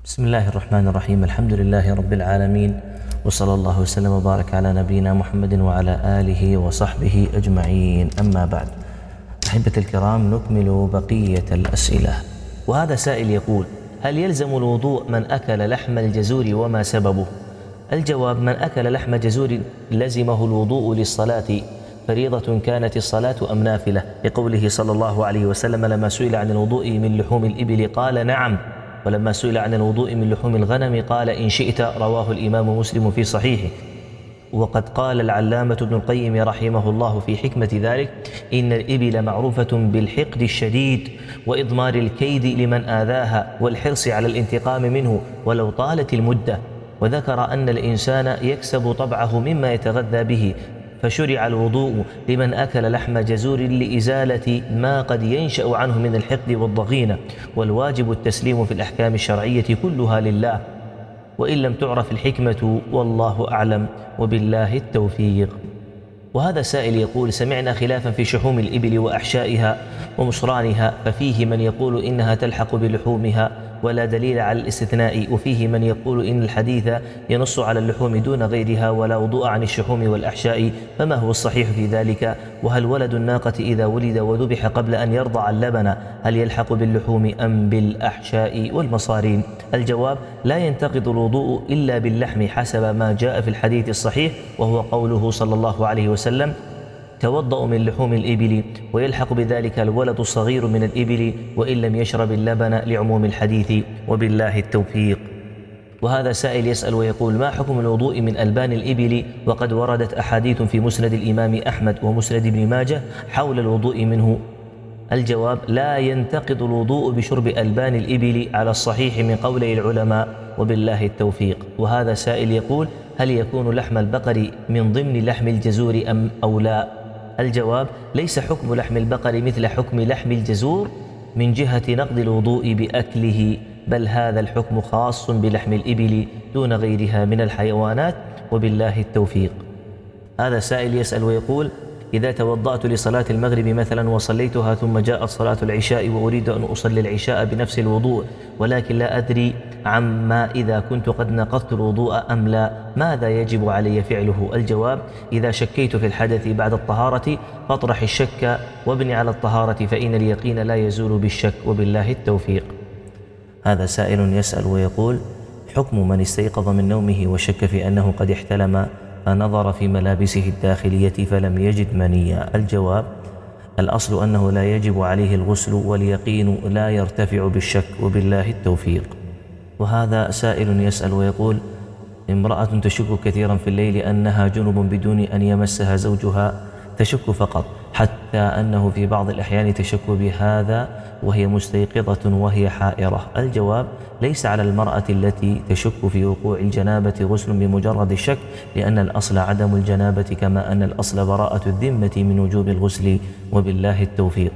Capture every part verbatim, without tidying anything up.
بسم الله الرحمن الرحيم. الحمد لله رب العالمين، وصلى الله وسلم وبارك على نبينا محمد وعلى آله وصحبه أجمعين. أما بعد، أحبة الكرام، نكمل بقية الأسئلة. وهذا سائل يقول: هل يلزم الوضوء من أكل لحم الجزور وما سببه؟ الجواب: من أكل لحم جزور لزمه الوضوء للصلاة، فريضة كانت الصلاة أم نافلة، لقوله صلى الله عليه وسلم لما سئل عن الوضوء من لحوم الإبل قال نعم، ولما سئل عن الوضوء من لحوم الغنم قال إن شئت. رواه الإمام مسلم في صحيحه. وقد قال العلامة ابن القيم رحمه الله في حكمة ذلك: إن الإبل معروفة بالحقد الشديد وإضمار الكيد لمن آذاها والحرص على الانتقام منه ولو طالت المدة. وذكر أن الإنسان يكسب طبعه مما يتغذى به، فشرع الوضوء لمن أكل لحم جزور لإزالة ما قد ينشأ عنه من الحقد والضغينة، والواجب التسليم في الأحكام الشرعية كلها لله، وإن لم تعرف الحكمة والله أعلم، وبالله التوفيق. وهذا سائل يقول: سمعنا خلافا في شحوم الإبل وأحشائها ومصرانها، ففيه من يقول إنها تلحق بلحومها ولا دليل على الاستثناء، وفيه من يقول إن الحديث ينص على اللحوم دون غيرها ولا وضوء عن الشحوم والأحشاء، فما هو الصحيح في ذلك؟ وهل ولد الناقة إذا ولد وذبح قبل أن يرضع اللبن هل يلحق باللحوم أم بالأحشاء والمصارين؟ الجواب: لا ينتقض الوضوء إلا باللحم حسب ما جاء في الحديث الصحيح، وهو قوله صلى الله عليه وسلم: توضأ من لحوم الإبل، ويلحق بذلك الولد الصغير من الإبل وإن لم يشرب اللبن، لعموم الحديث، وبالله التوفيق. وهذا سائل يسأل ويقول: ما حكم الوضوء من ألبان الإبل؟ وقد وردت أحاديث في مسند الإمام أحمد ومسند ابن ماجه حول الوضوء منه. الجواب: لا ينتقض الوضوء بشرب ألبان الإبل على الصحيح من قولي العلماء، وبالله التوفيق. وهذا سائل يقول: هل يكون لحم البقر من ضمن لحم الجزور أم أو لا؟ الجواب: ليس حكم لحم البقر مثل حكم لحم الجزور من جهة نقض الوضوء بأكله، بل هذا الحكم خاص بلحم الإبل دون غيرها من الحيوانات، وبالله التوفيق. هذا سائل يسأل ويقول: إذا توضأت لصلاة المغرب مثلا وصليتها ثم جاءت صلاة العشاء وأريد أن أصلي العشاء بنفس الوضوء، ولكن لا أدري عما إذا كنت قد نقضت الوضوء أم لا، ماذا يجب علي فعله؟ الجواب: إذا شكيت في الحدث بعد الطهارة فاطرح الشك وابني على الطهارة، فإن اليقين لا يزول بالشك، وبالله التوفيق. هذا سائل يسأل ويقول: حكم من استيقظ من نومه وشك في أنه قد احتلم فنظر في ملابسه الداخلية فلم يجد منيا. الجواب: الأصل أنه لا يجب عليه الغسل، واليقين لا يرتفع بالشك، وبالله التوفيق. وهذا سائل يسأل ويقول: امرأة تشك كثيرا في الليل أنها جنب بدون أن يمسها زوجها، تشك فقط، حتى أنه في بعض الأحيان تشك بهذا وهي مستيقظة وهي حائرة. الجواب: ليس على المرأة التي تشك في وقوع الجنابة غسل بمجرد الشك، لأن الأصل عدم الجنابة، كما أن الأصل براءة الذمة من وجوب الغسل، وبالله التوفيق.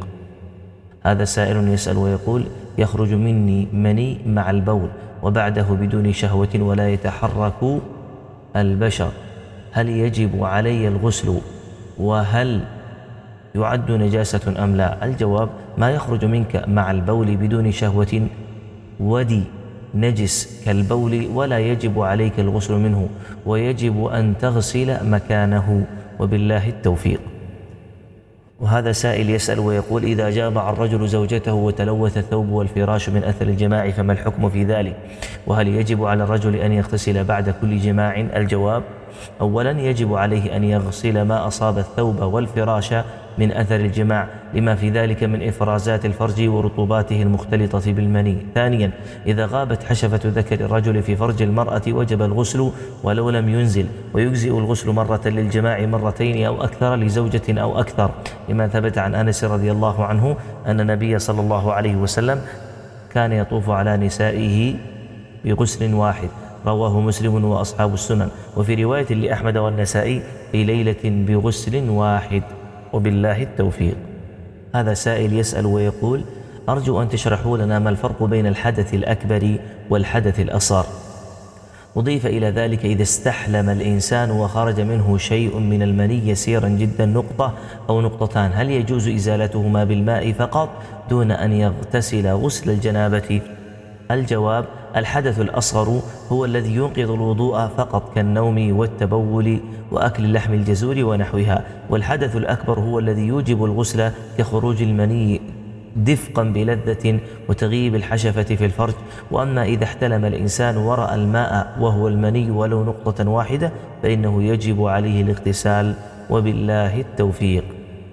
هذا سائل يسأل ويقول: يخرج مني مني مع البول وبعده بدون شهوة ولا يتحرك البشر، هل يجب علي الغسل؟ وهل يعد نجاسة أم لا؟ الجواب: ما يخرج منك مع البول بدون شهوة ودي نجس كالبول، ولا يجب عليك الغسل منه، ويجب أن تغسل مكانه، وبالله التوفيق. وهذا سائل يسأل ويقول: إذا جامع الرجل زوجته وتلوث الثوب والفراش من أثر الجماع فما الحكم في ذلك؟ وهل يجب على الرجل أن يغتسل بعد كل جماع؟ الجواب: أولا يجب عليه أن يغسل ما أصاب الثوب والفراش من أثر الجماع، لما في ذلك من إفرازات الفرج ورطوباته المختلطة بالمني. ثانيا، إذا غابت حشفة ذكر الرجل في فرج المرأة وجب الغسل ولو لم ينزل، ويجزئ الغسل مرة للجماع مرتين أو أكثر لزوجة أو أكثر، لما ثبت عن أنس رضي الله عنه أن النبي صلى الله عليه وسلم كان يطوف على نسائه بغسل واحد، رواه مسلم وأصحاب السنن. وفي رواية لأحمد والنسائي: في ليلة بغسل واحد، وبالله التوفيق. هذا سائل يسأل ويقول: أرجو أن تشرحوا لنا ما الفرق بين الحدث الأكبر والحدث الأصغر. أضيف إلى ذلك: إذا استحلم الإنسان وخرج منه شيء من المني يسيرا جدا، نقطة أو نقطتان، هل يجوز إزالتهما بالماء فقط دون أن يغتسل غسل الجنابة؟ الجواب: الحدث الأصغر هو الذي ينقض الوضوء فقط كالنوم والتبول وأكل اللحم الجزور ونحوها، والحدث الأكبر هو الذي يوجب الغسل كخروج المني دفقا بلذة وتغيب الحشفة في الفرج. وأما إذا احتلم الإنسان ورأى الماء وهو المني ولو نقطة واحدة فإنه يجب عليه الاغتسال، وبالله التوفيق.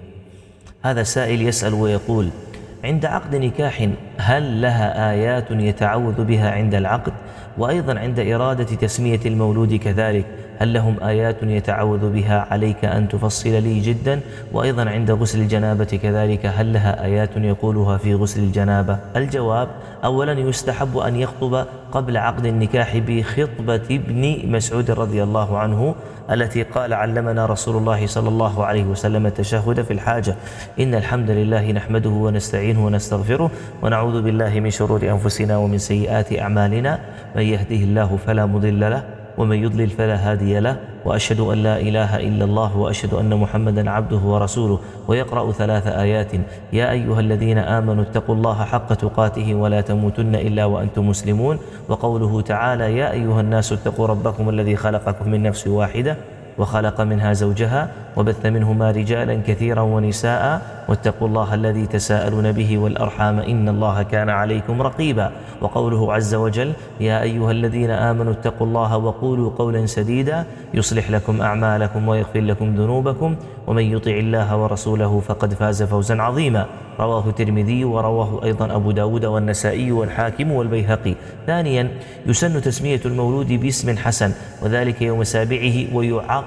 هذا سائل يسأل ويقول: عند عقد نكاح هل لها آيات يتعوذ بها عند العقد؟ وأيضا عند إرادة تسمية المولود كذلك هل لهم آيات يتعوذ بها؟ عليك أن تفصل لي جدا. وأيضا عند غسل الجنابة كذلك هل لها آيات يقولها في غسل الجنابة؟ الجواب: أولا يستحب أن يخطب قبل عقد النكاح بخطبة ابن مسعود رضي الله عنه التي قال: علمنا رسول الله صلى الله عليه وسلم التشهد في الحاجة: إن الحمد لله نحمده ونستعينه ونستغفره ونعوذ بالله من شرور أنفسنا ومن سيئات أعمالنا، من يهده الله فلا مضل له ومن يضلل فلا هادي له، وأشهد أن لا إله إلا الله وأشهد أن محمدا عبده ورسوله. ويقرأ ثلاث آيات: يا أيها الذين آمنوا اتقوا الله حق تقاته ولا تموتن إلا وأنتم مسلمون. وقوله تعالى: يا أيها الناس اتقوا ربكم الذي خلقكم من نفس واحدة وخلق منها زوجها وبث منهما رجالا كثيرا ونساء واتقوا الله الذي تساءلون به والأرحام إن الله كان عليكم رقيبا. وقوله عز وجل: يا أيها الذين آمنوا اتقوا الله وقولوا قولا سديدا يصلح لكم أعمالكم ويغفر لكم ذنوبكم ومن يطع الله ورسوله فقد فاز فوزا عظيما. رواه الترمذي ورواه أيضا أبو داود والنسائي والحاكم والبيهقي. ثانيا يسن تسمية المولود باسم حسن وذلك يوم سابعه، ويعق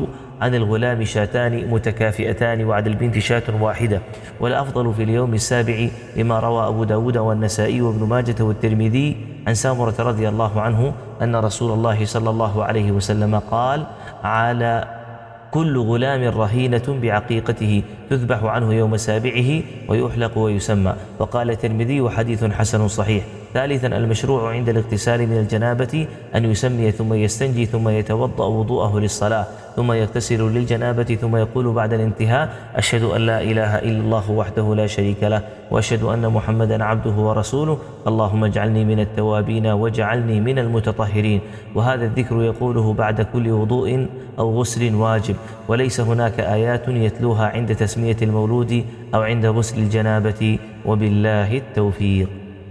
عن الغلام شاتان متكافئتان وعن البنت شاة واحدة، والأفضل في اليوم السابع لما روى أبو داود والنسائي وابن ماجة والترمذي عن سامرة رضي الله عنه أن رسول الله صلى الله عليه وسلم قال: على كل غلام رهينة بعقيقته تذبح عنه يوم سابعه ويحلق ويسمى. وقال الترمذي: حديث حسن صحيح. ثالثا المشروع عند الاغتسال من الجنابة أن يسمي ثم يستنجي ثم يتوضأ وضوءه للصلاة ثم يغتسل للجنابة ثم يقول بعد الانتهاء: أشهد أن لا إله إلا الله وحده لا شريك له وأشهد أن محمدا عبده ورسوله اللهم اجعلني من التوابين واجعلني من المتطهرين. وهذا الذكر يقوله بعد كل وضوء أو غسل واجب، وليس هناك آيات يتلوها عند تسمية المولود أو عند غسل الجنابة، وبالله التوفيق.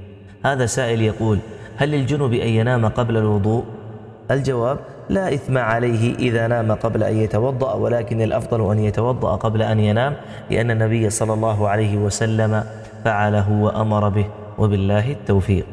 هذا سائل يقول: هل للجنب أن ينام قبل الوضوء؟ الجواب: لا إثم عليه إذا نام قبل أن يتوضأ، ولكن الأفضل أن يتوضأ قبل أن ينام، لأن النبي صلى الله عليه وسلم فعله وأمر به، وبالله التوفيق.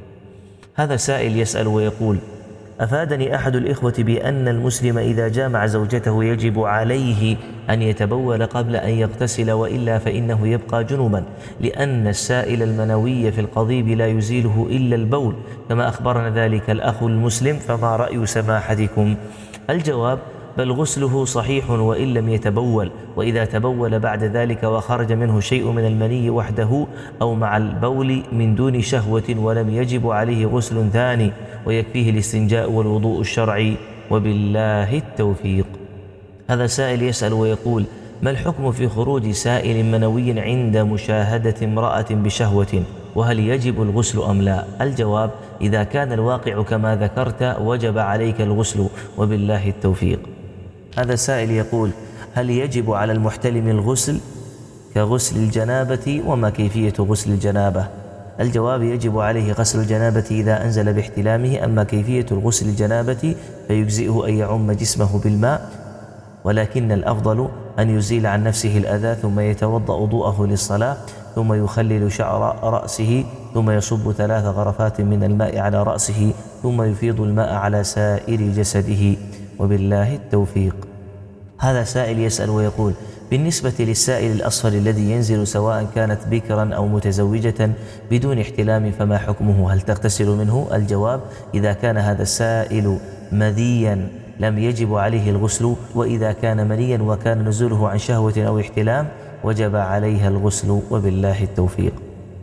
هذا سائل يسأل ويقول: أفادني أحد الإخوة بأن المسلم إذا جامع زوجته يجب عليه أن يتبول قبل أن يغتسل، وإلا فإنه يبقى جنبا، لأن السائل المنوي في القضيب لا يزيله إلا البول، كما أخبرنا ذلك الأخ المسلم، فما رأي سماحتكم؟ الجواب: بل غسله صحيح وإن لم يتبول، وإذا تبول بعد ذلك وخرج منه شيء من المني وحده أو مع البول من دون شهوة ولم يجب عليه غسل ثاني، ويكفيه الاستنجاء والوضوء الشرعي، وبالله التوفيق. هذا سائل يسأل ويقول: ما الحكم في خروج سائل منوي عند مشاهدة امرأة بشهوة، وهل يجب الغسل أم لا؟ الجواب: إذا كان الواقع كما ذكرت وجب عليك الغسل، وبالله التوفيق. هذا سائل يقول: هل يجب على المحتلم الغسل كغسل الجنابة، وما كيفية غسل الجنابة؟ الجواب: يجب عليه غسل الجنابة إذا أنزل باحتلامه، أما كيفية الغسل الجنابة فيجزئه أن يعم جسمه بالماء، ولكن الأفضل أن يزيل عن نفسه الأذى ثم يتوضأ وضوءه للصلاة ثم يخلل شعر رأسه ثم يصب ثلاث غرفات من الماء على رأسه ثم يفيض الماء على سائر جسده، وبالله التوفيق. هذا سائل يسأل ويقول: بالنسبة للسائل الأصفر الذي ينزل سواء كانت بكرا أو متزوجة بدون احتلام فما حكمه؟ هل تغتسل منه؟ الجواب: إذا كان هذا السائل مذيا لم يجب عليه الغسل، وإذا كان منيا وكان نزوله عن شهوة أو احتلام وجب عليها الغسل، وبالله التوفيق.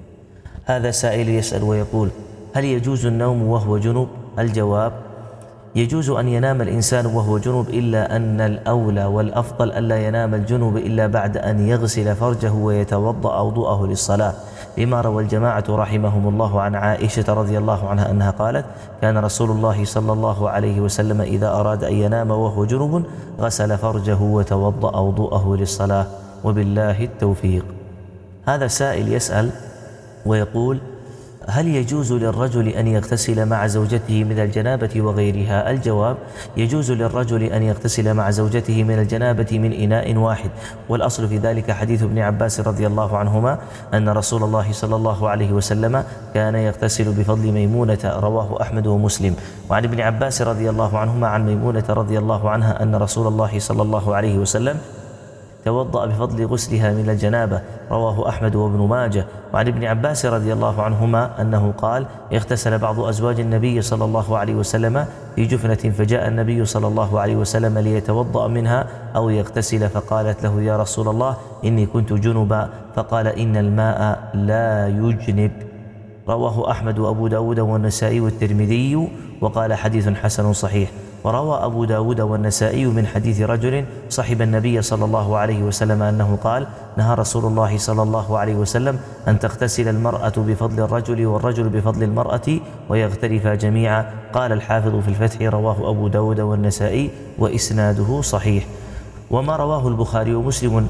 هذا سائل يسأل ويقول: هل يجوز النوم وهو جنب؟ الجواب: يجوز أن ينام الإنسان وهو جنب، إلا أن الأولى والأفضل ألا ينام الجنب إلا بعد أن يغسل فرجه ويتوضأ وضوءه للصلاة، لما روى الجماعة رحمهم الله عن عائشة رضي الله عنها أنها قالت: كان رسول الله صلى الله عليه وسلم إذا أراد أن ينام وهو جنب غسل فرجه وتوضأ وضوءه للصلاة، وبالله التوفيق. هذا سائل يسأل ويقول: هل يجوز للرجل أن يغتسل مع زوجته من الجنابة وغيرها؟ الجواب: يجوز للرجل أن يغتسل مع زوجته من الجنابة من إناء واحد، والأصل في ذلك حديث ابن عباس رضي الله عنهما أن رسول الله صلى الله عليه وسلم كان يغتسل بفضل ميمونة، رواه أحمد ومسلم. وعن ابن عباس رضي الله عنهما عن ميمونة رضي الله عنها أن رسول الله صلى الله عليه وسلم توضأ بفضل غسلها من الجنابة، رواه أحمد وابن ماجه. وعن ابن عباس رضي الله عنهما أنه قال: اغتسل بعض أزواج النبي صلى الله عليه وسلم في جفنة، فجاء النبي صلى الله عليه وسلم ليتوضأ منها أو يغتسل، فقالت له: يا رسول الله إني كنت جنبا، فقال: إن الماء لا يجنب، رواه أحمد وأبو داود والنسائي والترمذي، وقال: حديث حسن صحيح. وروى أبو داود والنسائي من حديث رجل صحب النبي صلى الله عليه وسلم أنه قال: نهى رسول الله صلى الله عليه وسلم أن تغتسل المرأة بفضل الرجل والرجل بفضل المرأة ويغترفا جميعا. قال الحافظ في الفتح: رواه أبو داود والنسائي وإسناده صحيح. وما رواه البخاري ومسلم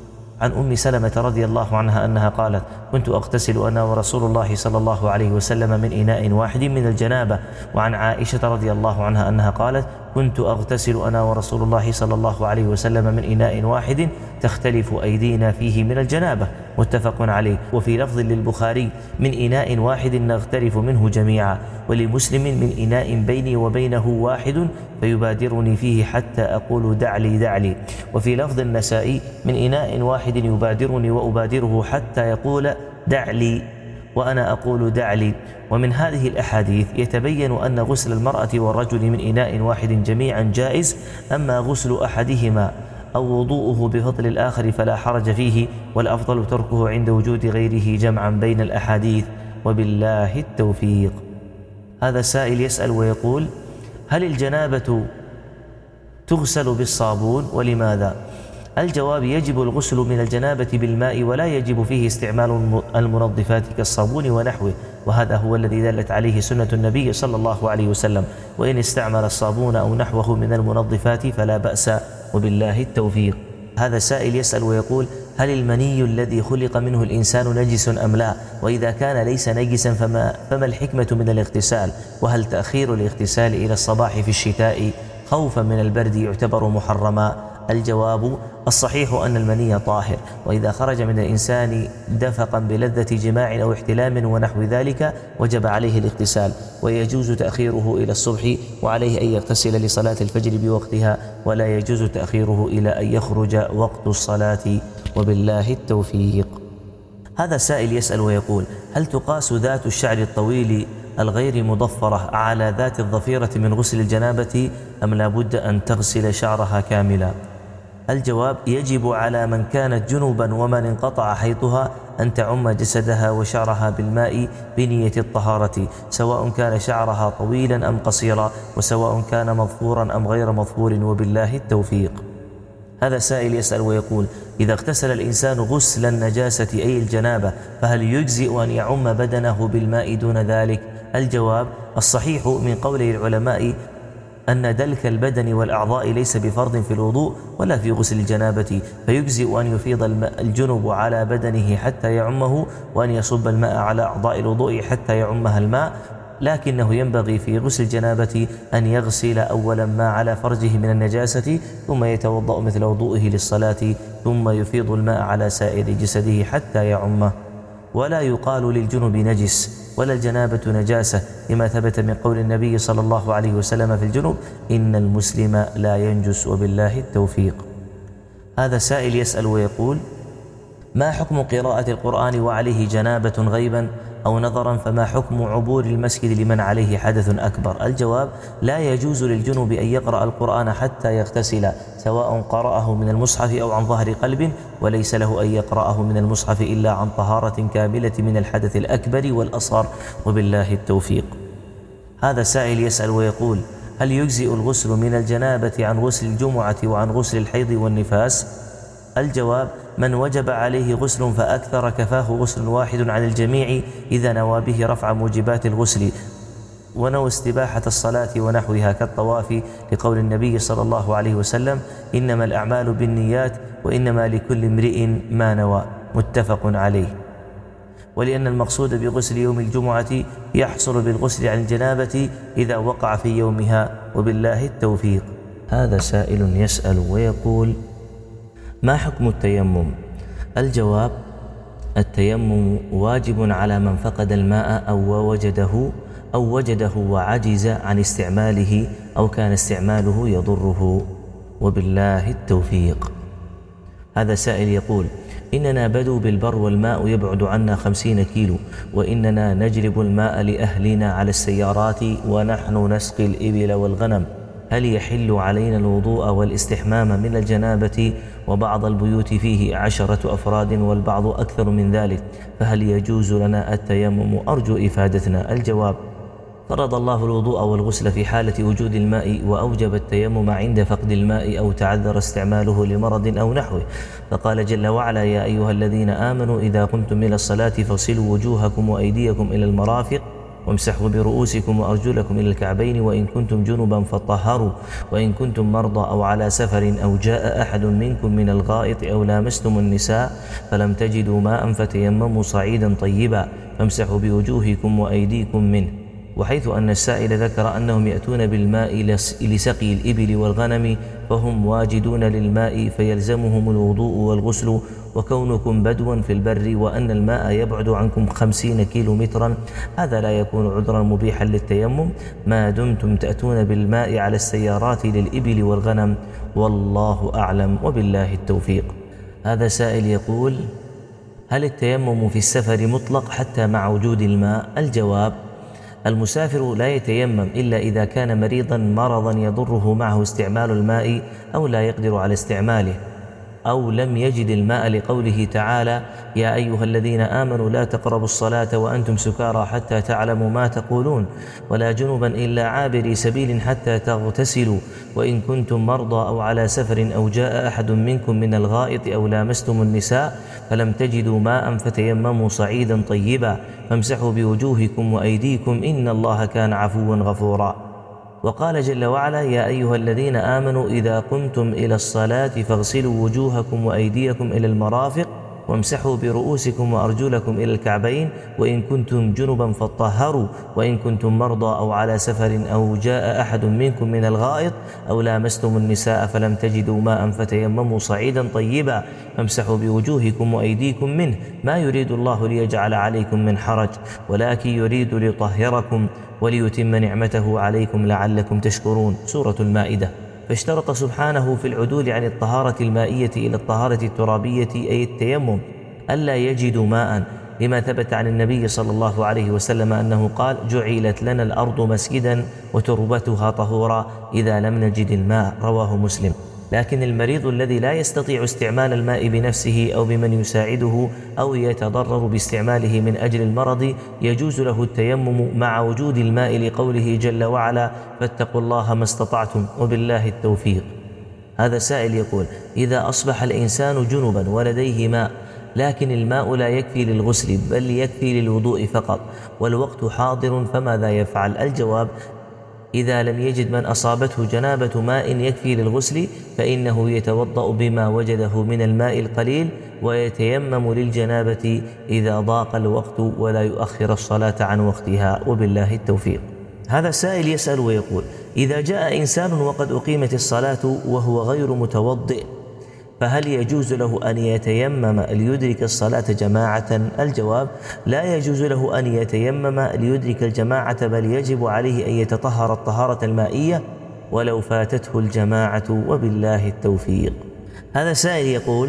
عن أم سلمة رضي الله عنها أنها قالت: كنت أغتسل أنا ورسول الله صلى الله عليه وسلم من إناء واحد من الجنابة. وعن عائشة رضي الله عنها أنها قالت: كنت أغتسل أنا ورسول الله صلى الله عليه وسلم من إناء واحد تختلف أيدينا فيه من الجنابة، متفق عليه. وفي لفظ للبخاري: من إناء واحد نغترف منه جميعا. ولمسلم: من إناء بيني وبينه واحد فيبادرني فيه حتى أقول دع لي دع لي. وفي لفظ النسائي: من إناء واحد يبادرني وأبادره حتى يقول دع لي وأنا أقول دع لي. ومن هذه الأحاديث يتبين أن غسل المرأة والرجل من إناء واحد جميعا جائز، أما غسل أحدهما أو وضوءه بفضل الآخر فلا حرج فيه، والأفضل تركه عند وجود غيره جمعا بين الأحاديث، وبالله التوفيق. هذا سائل يسأل ويقول: هل الجنابة تغسل بالصابون ولماذا؟ الجواب: يجب الغسل من الجنابة بالماء، ولا يجب فيه استعمال المنظفات كالصابون ونحوه، وهذا هو الذي دلت عليه سنة النبي صلى الله عليه وسلم. وإن استعمل الصابون أو نحوه من المنظفات فلا بأس، وبالله التوفيق. هذا سائل يسأل ويقول: هل المني الذي خلق منه الإنسان نجس أم لا؟ وإذا كان ليس نجسا فما, فما الحكمة من الاغتسال؟ وهل تأخير الاغتسال إلى الصباح في الشتاء خوفا من البرد يعتبر محرما؟ الجواب: الصحيح أن المني طاهر، وإذا خرج من الإنسان دفقا بلذة جماع أو احتلام ونحو ذلك وجب عليه الاغتسال، ويجوز تأخيره إلى الصبح، وعليه أن يغتسل لصلاة الفجر بوقتها، ولا يجوز تأخيره إلى أن يخرج وقت الصلاة، وبالله التوفيق. هذا سائل يسأل ويقول: هل تقاس ذات الشعر الطويل الغير مضفرة على ذات الضفيرة من غسل الجنابة، أم لا بد أن تغسل شعرها كاملا؟ الجواب: يجب على من كانت جنوبا ومن انقطع حيضها أن تعم جسدها وشعرها بالماء بنية الطهارة، سواء كان شعرها طويلا أم قصيرا، وسواء كان مظفورا أم غير مظفور، وبالله التوفيق. هذا سائل يسأل ويقول: إذا اغتسل الإنسان غسل النجاسة أي الجنابة فهل يجزئ أن يعم بدنه بالماء دون ذلك؟ الجواب: الصحيح من قول العلماء أن دلك البدن والأعضاء ليس بفرض في الوضوء ولا في غسل الجنابة، فيجزئ أن يفيض الماء الجنب على بدنه حتى يعمه، وأن يصب الماء على أعضاء الوضوء حتى يعمها الماء، لكنه ينبغي في غسل الجنابة أن يغسل أولا ما على فرجه من النجاسة، ثم يتوضأ مثل وضوئه للصلاة، ثم يفيض الماء على سائر جسده حتى يعمه. ولا يقال للجنب نجس ولا الجنابة نجاسة، لما ثبت من قول النبي صلى الله عليه وسلم في الجنب: إن المسلم لا ينجس، وبالله التوفيق. هذا سائل يسأل ويقول: ما حكم قراءة القرآن وعليه جنابة غيبا أو نظرا، فما حكم عبور المسجد لمن عليه حدث أكبر؟ الجواب: لا يجوز للجنب أن يقرأ القرآن حتى يغتسل، سواء قرأه من المصحف أو عن ظهر قلب، وليس له أن يقرأه من المصحف إلا عن طهارة كاملة من الحدث الأكبر والأصغر، وبالله التوفيق. هذا سائل يسأل ويقول: هل يجزئ الغسل من الجنابة عن غسل الجمعة وعن غسل الحيض والنفاس؟ الجواب: من وجب عليه غسل فأكثر كفاه غسل واحد عن الجميع إذا نوى به رفع موجبات الغسل ونوى استباحة الصلاة ونحوها كالطواف، لقول النبي صلى الله عليه وسلم: إنما الأعمال بالنيات وإنما لكل امرئ ما نوى، متفق عليه. ولأن المقصود بغسل يوم الجمعة يحصل بالغسل عن الجنابة إذا وقع في يومها، وبالله التوفيق. هذا سائل يسأل ويقول: ما حكم التيمم؟ الجواب: التيمم واجب على من فقد الماء أو وجده أو وجده وعجز عن استعماله أو كان استعماله يضره، وبالله التوفيق. هذا سائل يقول: إننا بدو بالبر والماء يبعد عنا خمسين كيلو، وإننا نجلب الماء لأهلنا على السيارات ونحن نسقي الإبل والغنم، هل يحل علينا الوضوء والاستحمام من الجنابة؟ وبعض البيوت فيه عشرة أفراد والبعض أكثر من ذلك، فهل يجوز لنا التيمم؟ أرجو إفادتنا. الجواب: فرض الله الوضوء والغسل في حالة وجود الماء، وأوجب التيمم عند فقد الماء أو تعذر استعماله لمرض أو نحوه، فقال جل وعلا: يا أيها الذين آمنوا إذا قمتم إلى الصلاة فاغسلوا وجوهكم وأيديكم إلى المرافق وامسحوا برؤوسكم وأرجلكم إلى الكعبين وإن كنتم جنبا فطهروا وإن كنتم مرضى أو على سفر أو جاء أحد منكم من الغائط أو لامستم النساء فلم تجدوا ماء فتيمموا صعيدا طيبا فامسحوا بوجوهكم وأيديكم منه. وحيث أن السائل ذكر أنهم يأتون بالماء لسقي الإبل والغنم فهم واجدون للماء فيلزمهم الوضوء والغسل، وكونكم بدوا في البر وأن الماء يبعد عنكم خمسين كيلو مترا هذا لا يكون عذرا مبيحا للتيمم ما دمتم تأتون بالماء على السيارات للإبل والغنم، والله أعلم وبالله التوفيق. هذا سائل يقول: هل التيمم في السفر مطلق حتى مع وجود الماء؟ الجواب: المسافر لا يتيمم إلا إذا كان مريضا مرضا يضره معه استعمال الماء أو لا يقدر على استعماله أو لم يجد الماء، لقوله تعالى: يا أيها الذين آمنوا لا تقربوا الصلاة وأنتم سكارى حتى تعلموا ما تقولون ولا جنبا إلا عابري سبيل حتى تغتسلوا وإن كنتم مرضى أو على سفر أو جاء أحد منكم من الغائط أو لامستم النساء فلم تجدوا ماء فتيمموا صعيدا طيبا فامسحوا بوجوهكم وأيديكم إن الله كان عفوا غفورا. وقال جل وعلا: يا أيها الذين آمنوا إذا قمتم إلى الصلاة فاغسلوا وجوهكم وأيديكم إلى المرافق وامسحوا برؤوسكم وأرجلكم إلى الكعبين وإن كنتم جنبا فطهروا وإن كنتم مرضى أو على سفر أو جاء أحد منكم من الغائط أو لامستم النساء فلم تجدوا ماء فتيمموا صعيدا طيبا فامسحوا بوجوهكم وأيديكم منه، ما يريد الله ليجعل عليكم من حرج ولكن يريد ليطهركم وليتم نعمته عليكم لعلكم تشكرون. سورة المائدة. فاشترط سبحانه في العدول عن الطهارة المائية إلى الطهارة الترابية أي التيمم ألا يجدوا ماء، لما ثبت عن النبي صلى الله عليه وسلم أنه قال: جعلت لنا الأرض مسجدا وتربتها طهورا إذا لم نجد الماء، رواه مسلم. لكن المريض الذي لا يستطيع استعمال الماء بنفسه أو بمن يساعده أو يتضرر باستعماله من أجل المرض يجوز له التيمم مع وجود الماء، لقوله جل وعلا: فاتقوا الله ما استطعتم وبالله التوفيق. هذا سائل يقول: إذا أصبح الإنسان جنبا ولديه ماء لكن الماء لا يكفي للغسل بل يكفي للوضوء فقط والوقت حاضر فماذا يفعل؟ الجواب: إذا لم يجد من أصابته جنابة ماء يكفي للغسل فإنه يتوضأ بما وجده من الماء القليل ويتيمم للجنابة إذا ضاق الوقت ولا يؤخر الصلاة عن وقتها، وبالله التوفيق. هذا سائل يسأل ويقول: إذا جاء إنسان وقد أقيمت الصلاة وهو غير متوضئ فهل يجوز له أن يتيمم ليدرك الصلاة جماعة؟ الجواب: لا يجوز له أن يتيمم ليدرك الجماعة بل يجب عليه أن يتطهر الطهارة المائية ولو فاتته الجماعة، وبالله التوفيق. هذا سائل يقول: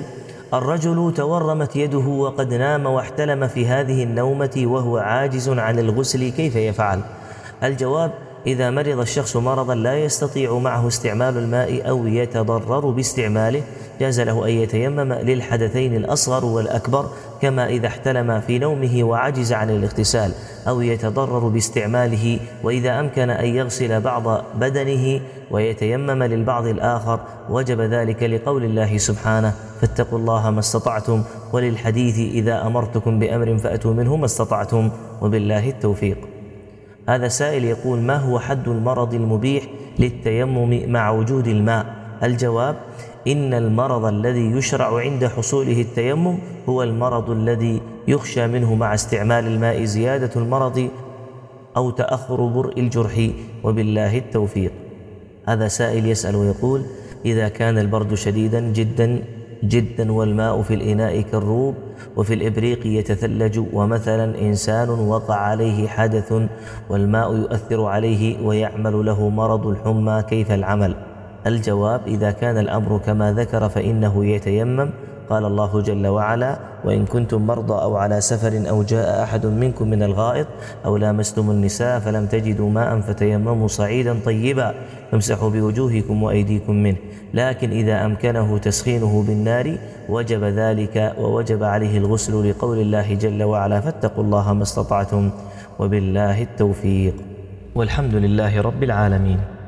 الرجل تورمت يده وقد نام واحتلم في هذه النومة وهو عاجز عن الغسل، كيف يفعل؟ الجواب: إذا مرض الشخص مرضا لا يستطيع معه استعمال الماء أو يتضرر باستعماله جاز له أن يتيمم للحدثين الأصغر والأكبر، كما إذا احتلم في نومه وعجز عن الاغتسال أو يتضرر باستعماله، وإذا أمكن أن يغسل بعض بدنه ويتيمم للبعض الآخر وجب ذلك لقول الله سبحانه: فاتقوا الله ما استطعتم، وللحديث: إذا أمرتكم بأمر فأتوا منه ما استطعتم، وبالله التوفيق. هذا سائل يقول: ما هو حد المرض المبيح للتيمم مع وجود الماء؟ الجواب: إن المرض الذي يشرع عند حصوله التيمم هو المرض الذي يخشى منه مع استعمال الماء زيادة المرض أو تأخر برء الجرح، وبالله التوفيق. هذا سائل يسأل ويقول: إذا كان البرد شديدا جدا جدا والماء في الإناء كالروب وفي الإبريق يتثلج، ومثلا إنسان وقع عليه حدث والماء يؤثر عليه ويعمل له مرض الحمى، كيف العمل؟ الجواب: إذا كان الأمر كما ذكر فإنه يتيمم. قال الله جل وعلا: وإن كنتم مرضى أو على سفر أو جاء أحد منكم من الغائط أو لامستم النساء فلم تجدوا ماء فتيمموا صعيدا طيبا فامسحوا بوجوهكم وأيديكم منه. لكن إذا أمكنه تسخينه بالنار وجب ذلك، ووجب عليه الغسل لقول الله جل وعلا: فاتقوا الله ما استطعتم، وبالله التوفيق. والحمد لله رب العالمين.